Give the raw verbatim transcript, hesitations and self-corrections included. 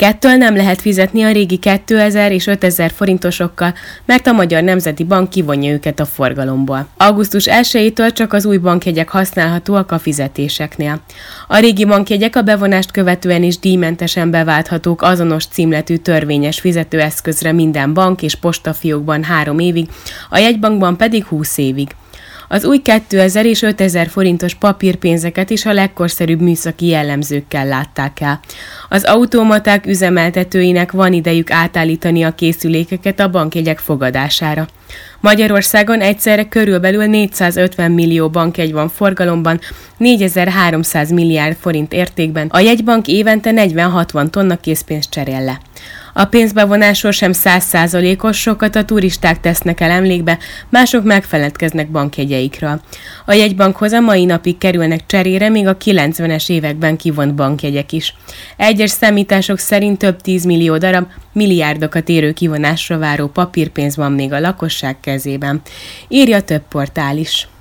Kettől nem lehet fizetni a régi kétezer és ötezer forintosokkal, mert a Magyar Nemzeti Bank kivonja őket a forgalomból. augusztus elsejétől csak az új bankjegyek használhatóak a fizetéseknél. A régi bankjegyek a bevonást követően is díjmentesen beválthatók azonos címletű törvényes fizetőeszközre minden bank és postafiókban három évig, a jegybankban pedig húsz évig. Az új kétezer és ötezer forintos papírpénzeket is a legkorszerűbb műszaki jellemzőkkel látták el. Az automaták üzemeltetőinek van idejük átállítani a készülékeket a bankjegyek fogadására. Magyarországon egyszerre körülbelül négyszázötven millió bankjegy van forgalomban, négyezer-háromszáz milliárd forint értékben, a jegybank évente negyven-hatvan tonna készpénzt cserél le. A pénzbevonásról sem száz százalékos, sokat a turisták tesznek el emlékbe, mások megfeledkeznek bankjegyeikről. A jegybankhoz a mai napig kerülnek cserére még a kilencvenes években kivont bankjegyek is. Egyes számítások szerint több tízmillió darab, milliárdokat érő kivonásra váró papírpénz van még a lakosság kezében. Írja több portál is.